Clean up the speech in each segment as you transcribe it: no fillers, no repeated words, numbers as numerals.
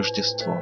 Рождество.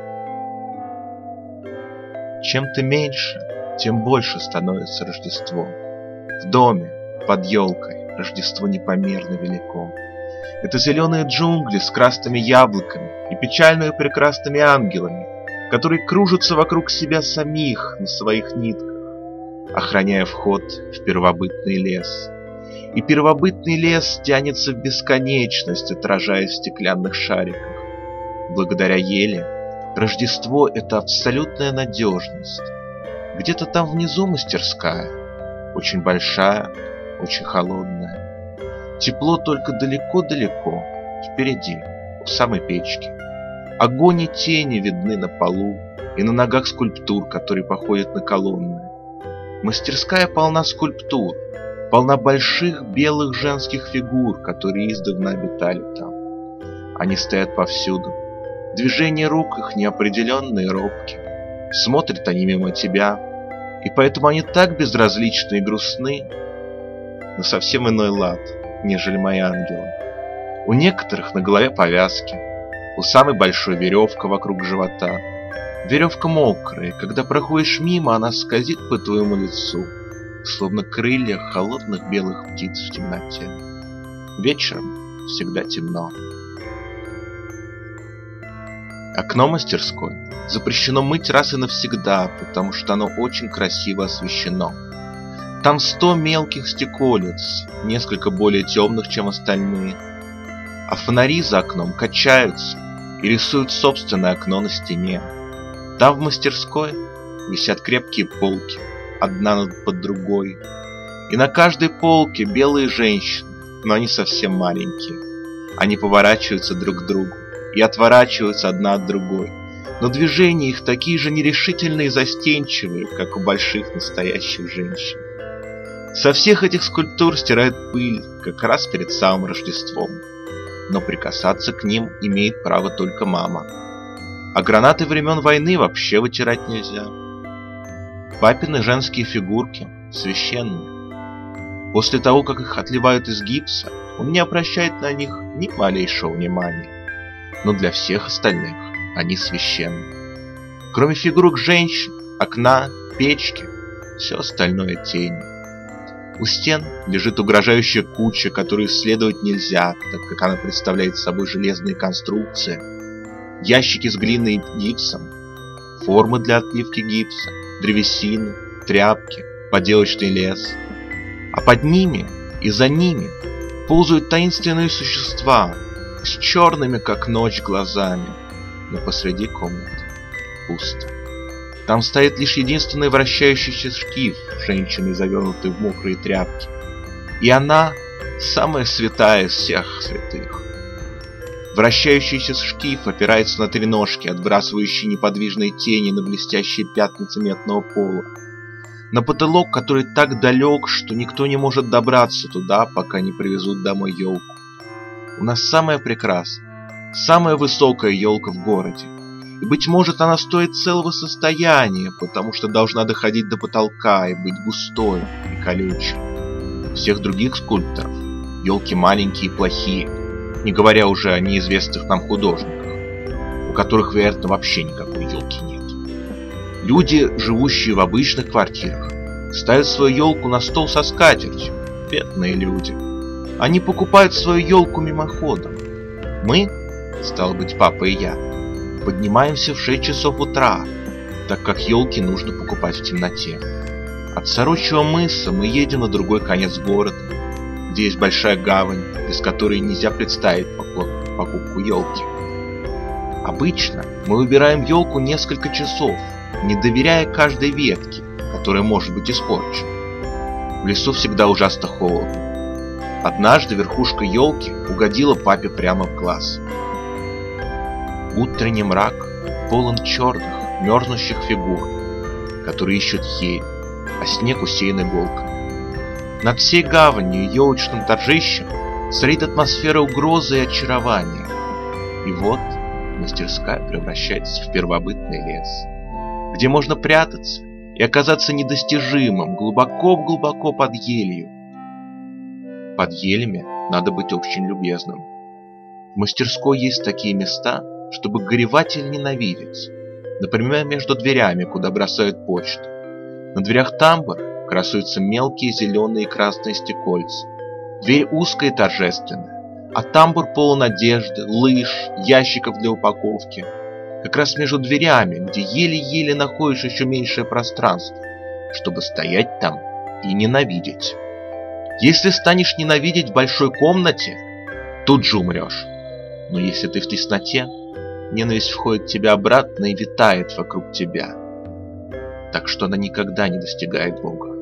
Чем ты меньше, тем больше становится Рождество. В доме, под елкой, Рождество непомерно велико. Это зеленые джунгли с красными яблоками и печальными прекрасными ангелами, которые кружатся вокруг себя самих на своих нитках, охраняя вход в первобытный лес. И первобытный лес тянется в бесконечность, отражаясь в стеклянных шариках. Благодаря еле Рождество — это абсолютная надежность. Где-то там внизу мастерская, очень большая, очень холодная. Тепло только далеко-далеко, впереди, у самой печки. Огонь и тени видны на полу и на ногах скульптур, которые походят на колонны. Мастерская полна скульптур, полна больших белых женских фигур, которые издавна обитали там. Они стоят повсюду. Движения рук их неопределенные и робкие. Смотрят они мимо тебя, и поэтому они так безразличны и грустны, но совсем иной лад, нежели мои ангелы. У некоторых на голове повязки, у самой большой веревка вокруг живота. Веревка мокрая, когда проходишь мимо, она скользит по твоему лицу, словно крылья холодных белых птиц в темноте. Вечером всегда темно. Окно мастерской запрещено мыть раз и навсегда, потому что оно очень красиво освещено. Там 100 мелких стеколец, несколько более темных, чем остальные. А фонари за окном качаются и рисуют собственное окно на стене. Там в мастерской висят крепкие полки, одна под другой. И на каждой полке белые женщины, но они совсем маленькие. Они поворачиваются друг к другу и отворачиваются одна от другой, но движения их такие же нерешительные и застенчивые, как у больших настоящих женщин. Со всех этих скульптур стирает пыль как раз перед самым Рождеством, но прикасаться к ним имеет право только мама. А гранаты времен войны вообще вытирать нельзя. Папины женские фигурки священные. После того, как их отливают из гипса, он не обращает на них ни малейшего внимания. Но для всех остальных они священны. Кроме фигурок женщин, окна, печки, все остальное тени. У стен лежит угрожающая куча, которую исследовать нельзя, так как она представляет собой железные конструкции, ящики с глиной и гипсом, формы для отливки гипса, древесины, тряпки, поделочный лес. А под ними и за ними ползают таинственные существа с черными, как ночь, глазами. Но посреди комнаты пусто. Там стоит лишь единственный вращающийся шкаф женщины, завернутой в мокрые тряпки. И она самая святая из всех святых. Вращающийся шкаф опирается на 3 ножки, отбрасывающие неподвижные тени на блестящие пятна цементного пола. На потолок, который так далек, что никто не может добраться туда, пока не привезут домой елку. У нас самая прекрасная, самая высокая елка в городе. И, быть может, она стоит целого состояния, потому что должна доходить до потолка и быть густой и колючей. У всех других скульпторов елки маленькие и плохие, не говоря уже о неизвестных нам художниках, у которых, вероятно, вообще никакой елки нет. Люди, живущие в обычных квартирах, ставят свою елку на стол со скатертью. Бедные люди. Они покупают свою елку мимоходом. Мы, стало быть, папа и я, поднимаемся в 6 часов утра, так как елки нужно покупать в темноте. От Сорочьего мыса мы едем на другой конец города, где есть большая гавань, без которой нельзя представить покупку елки. Обычно мы выбираем елку несколько часов, не доверяя каждой ветке, которая может быть испорчена. В лесу всегда ужасно холодно. Однажды верхушка елки угодила папе прямо в глаз. Утренний мрак полон черных, мерзнущих фигур, которые ищут ель, а снег усеян иголками. Над всей гаванью и елочным торжищем царит атмосфера угрозы и очарования. И вот мастерская превращается в первобытный лес, где можно прятаться и оказаться недостижимым глубоко-глубоко под елью. Под елями надо быть очень любезным. В мастерской есть такие места, чтобы горевать или ненавидеть. Например, между дверями, куда бросают почту. На дверях тамбура красуются мелкие зеленые и красные стекольца. Дверь узкая и торжественная, а тамбур полон одежды, лыж, ящиков для упаковки. Как раз между дверями, где еле-еле находишь еще меньшее пространство, чтобы стоять там и ненавидеть. Если станешь ненавидеть в большой комнате, тут же умрешь. Но если ты в тесноте, ненависть входит в тебя обратно и витает вокруг тебя. Так что она никогда не достигает Бога.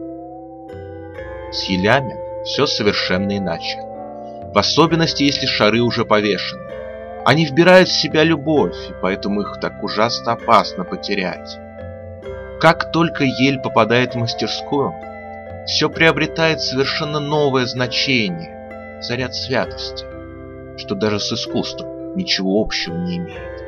С елями все совершенно иначе. В особенности, если шары уже повешены. Они вбирают в себя любовь, и поэтому их так ужасно опасно потерять. Как только ель попадает в мастерскую, все приобретает совершенно новое значение, заряд святости, что даже с искусством ничего общего не имеет.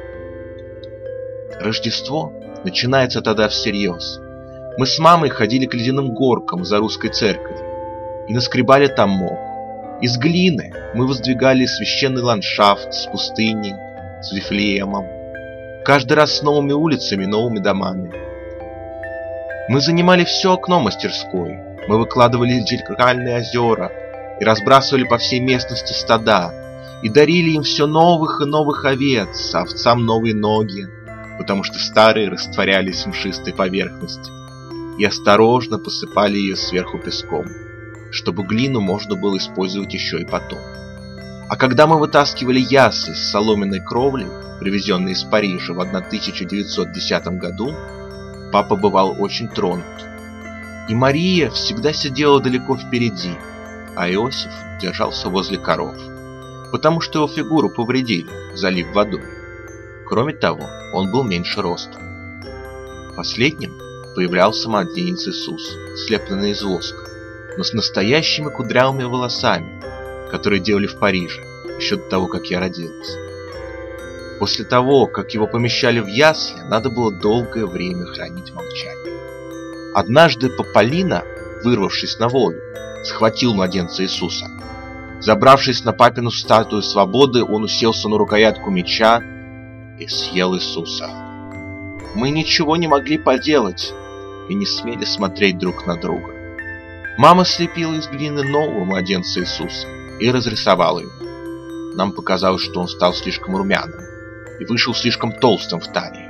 Рождество начинается тогда всерьез. Мы с мамой ходили к ледяным горкам за русской церковью и наскребали там мох. Из глины мы воздвигали священный ландшафт с пустыней, с Вифлеемом, каждый раз с новыми улицами, новыми домами. Мы занимали все окно мастерской, мы выкладывали зеркальные озера и разбрасывали по всей местности стада, и дарили им все новых и новых овец, а овцам новые ноги, потому что старые растворялись в мшистой поверхности, и осторожно посыпали ее сверху песком, чтобы глину можно было использовать еще и потом. А когда мы вытаскивали ясли с соломенной кровлей, привезенные из Парижа в 1910 году, папа бывал очень тронут. И Мария всегда сидела далеко впереди, а Иосиф держался возле коров, потому что его фигуру повредили, залив водой. Кроме того, он был меньше ростом. Последним появлялся младенец Иисус, слепленный из воска, но с настоящими кудрявыми волосами, которые делали в Париже еще до того, как я родилась. После того, как его помещали в ясли, надо было долгое время хранить молчание. Однажды Паполина, вырвавшись на волю, схватил младенца Иисуса. Забравшись на папину статую свободы, он уселся на рукоятку меча и съел Иисуса. Мы ничего не могли поделать и не смели смотреть друг на друга. Мама слепила из глины нового младенца Иисуса и разрисовала его. Нам показалось, что он стал слишком румяным и вышел слишком толстым в талии.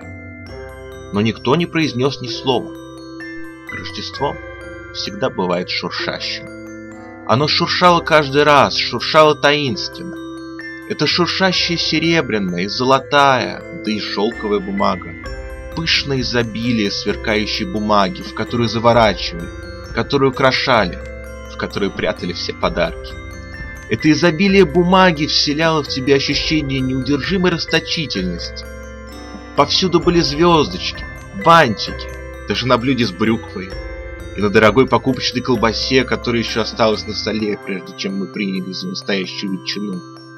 Но никто не произнес ни слова. Рождество всегда бывает шуршащим. Оно шуршало каждый раз, шуршало таинственно. Это шуршащая серебряная и золотая, да и шелковая бумага. Пышное изобилие сверкающей бумаги, в которую заворачивали, которую украшали, в которую прятали все подарки. Это изобилие бумаги вселяло в тебе ощущение неудержимой расточительности. Повсюду были звездочки, бантики, даже на блюде с брюквой и на дорогой покупочной колбасе, которая еще осталась на столе, прежде чем мы приняли за настоящую ветчину.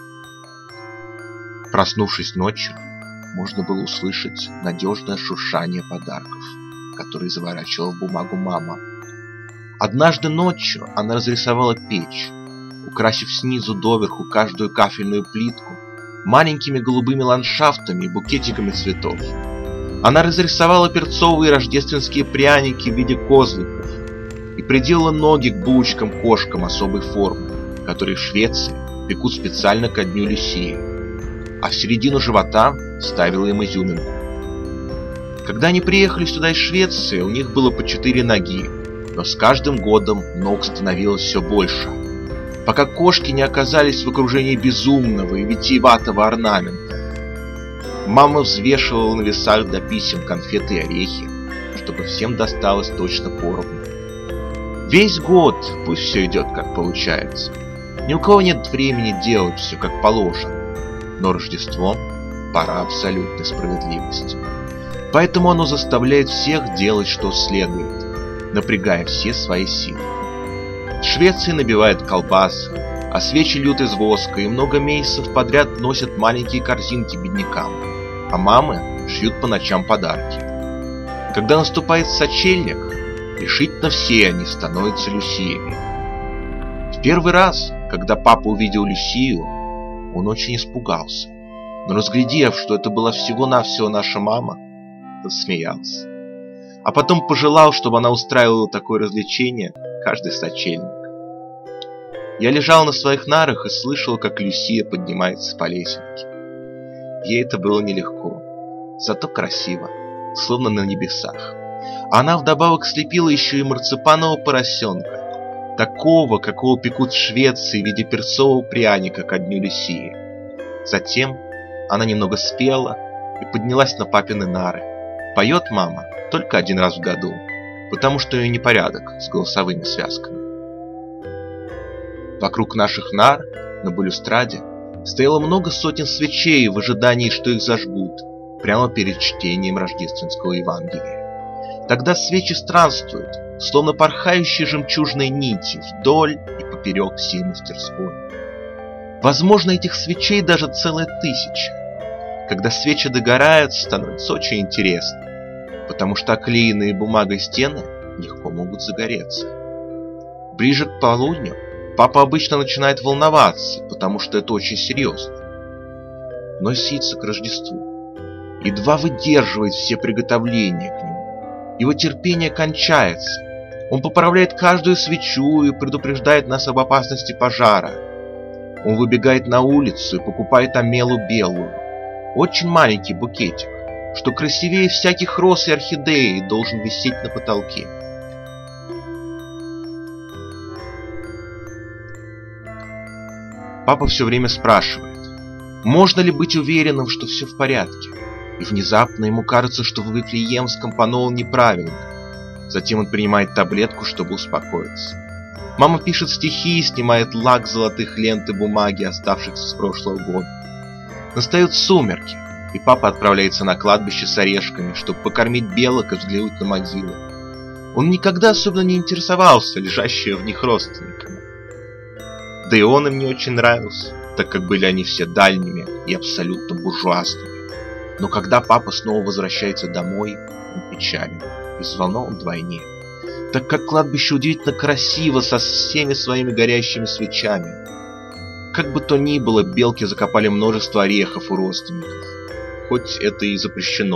Проснувшись ночью, можно было услышать надежное шуршание подарков, которые заворачивала в бумагу мама. Однажды ночью она разрисовала печь, украсив снизу доверху каждую кафельную плитку маленькими голубыми ландшафтами и букетиками цветов. Она разрисовала перцовые рождественские пряники в виде козликов и приделала ноги к булочкам-кошкам особой формы, которые в Швеции пекут специально ко дню Люсии, а в середину живота ставила им изюминку. Когда они приехали сюда из Швеции, у них было по 4 ноги, но с каждым годом ног становилось все больше, пока кошки не оказались в окружении безумного и витиеватого орнамента. Мама взвешивала на весах до писем конфеты и орехи, чтобы всем досталось точно поровну. Весь год пусть все идет как получается. Ни у кого нет времени делать все как положено. Но Рождество – пора абсолютной справедливости. Поэтому оно заставляет всех делать, что следует, напрягая все свои силы. В Швеции набивают колбасы, а свечи льют из воска, и много месяцев подряд носят маленькие корзинки беднякам, а мамы шьют по ночам подарки. Когда наступает сочельник, решительно все они становятся Люсиями. В первый раз, когда папа увидел Люсию, он очень испугался. но разглядев, что это была всего-навсего наша мама, засмеялся. А потом пожелал, чтобы она устраивала такое развлечение каждый сочельник. Я лежал на своих нарах и слышал, как Люсия поднимается по лесенке. Ей это было нелегко, зато красиво, словно на небесах. Она вдобавок слепила еще и марципанового поросенка, такого, какого пекут в Швеции в виде перцового пряника ко дню Люсии. Затем она немного спела и поднялась на папины нары. Поет мама только один раз в году, потому что у нее непорядок с голосовыми связками. Вокруг наших нар на балюстраде стояло много сотен свечей в ожидании, что их зажгут, прямо перед чтением рождественского Евангелия. Тогда свечи странствуют, словно порхающие жемчужные нити, вдоль и поперек всей мастерской. Возможно, этих свечей даже целая 1000. Когда свечи догорают, становится очень интересно, потому что оклеенные бумагой стены легко могут загореться. Ближе к полудню папа обычно начинает волноваться, потому что это очень серьезно. Носится к Рождеству, едва выдерживает все приготовления к нему. Его терпение кончается. Он поправляет каждую свечу и предупреждает нас об опасности пожара. Он выбегает на улицу и покупает омелу белую, очень маленький букетик, что красивее всяких роз и орхидей, должен висеть на потолке. Папа все время спрашивает, можно ли быть уверенным, что все в порядке. И внезапно ему кажется, что в Вифлеемском пано он неправильно. Затем он принимает таблетку, чтобы успокоиться. Мама пишет стихи и снимает лак золотых лент и бумаги, оставшихся с прошлого года. Настают сумерки, и папа отправляется на кладбище с орешками, чтобы покормить белок и взглянуть на могилы. Он никогда особенно не интересовался лежащими в них родственниками. Да и он им не очень нравился, так как были они все дальними и абсолютно буржуазными. Но когда папа снова возвращается домой, он печален и взволнован вдвойне, так как кладбище удивительно красиво со всеми своими горящими свечами. Как бы то ни было, белки закопали множество орехов у родственников, хоть это и запрещено.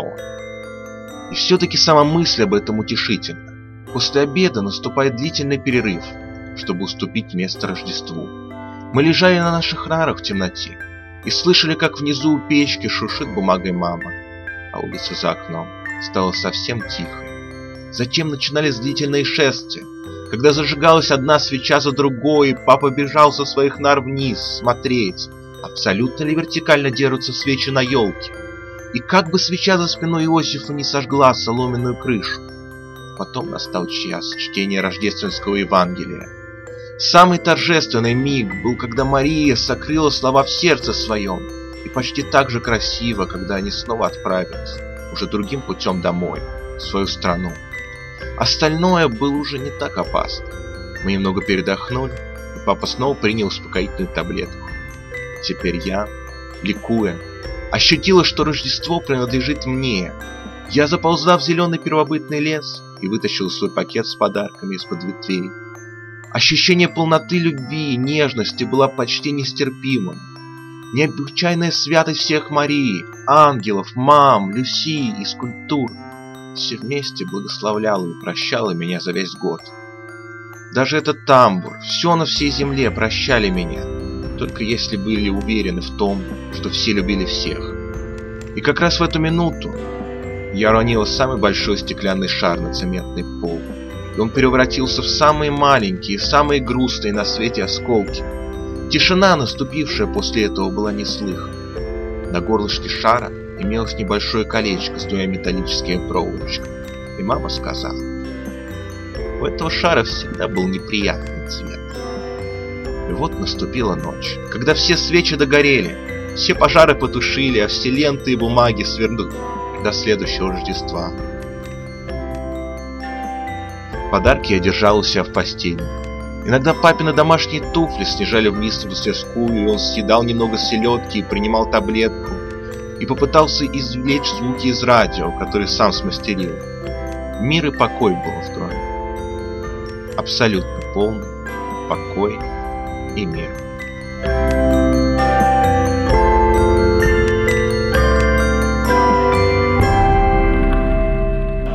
И все-таки сама мысль об этом утешительна. После обеда наступает длительный перерыв, чтобы уступить место Рождеству. Мы лежали на наших нарах в темноте и слышали, как внизу у печки шуршит бумагой мама, а улица за окном стала совсем тихой. Затем начинались длительные шествия, когда зажигалась одна свеча за другой, и папа бежал со своих нар вниз смотреть, абсолютно ли вертикально держатся свечи на елке, и как бы свеча за спиной Иосифа не сожгла соломенную крышу. Потом настал час чтения рождественского Евангелия. Самый торжественный миг был, когда Мария сокрыла слова в сердце своем, и почти так же красиво, когда они снова отправились, уже другим путем домой, в свою страну. Остальное было уже не так опасно. Мы немного передохнули, и папа снова принял успокоительную таблетку. Теперь я, ликуя, ощутила, что Рождество принадлежит мне. Я заползла в зеленый первобытный лес и вытащила свой пакет с подарками из-под ветвей. Ощущение полноты любви и нежности было почти нестерпимым. Необычайная святость всех Марии, ангелов, мам, Люси и скульптур все вместе благословляла и прощала меня за весь год. Даже этот тамбур, все на всей земле прощали меня, только если были уверены в том, что все любили всех. И как раз в эту минуту я уронила самый большой стеклянный шар на цементный пол, и он превратился в самые маленькие, самые грустные на свете осколки. Тишина, наступившая после этого, была неслыхана. На горлышке шара имелось небольшое колечко с 2 металлическими проволочками, и мама сказала: у этого шара всегда был неприятный цвет. И вот наступила ночь, когда все свечи догорели, все пожары потушили, а все ленты и бумаги свернули до следующего Рождества. Подарки я держал у себя в постели. Иногда папины домашние туфли снижали вниз в мастерскую, и он съедал немного селедки и принимал таблетку, и попытался извлечь звуки из радио, которые сам смастерил. Мир и покой было в доме. Абсолютно полный покой и мир.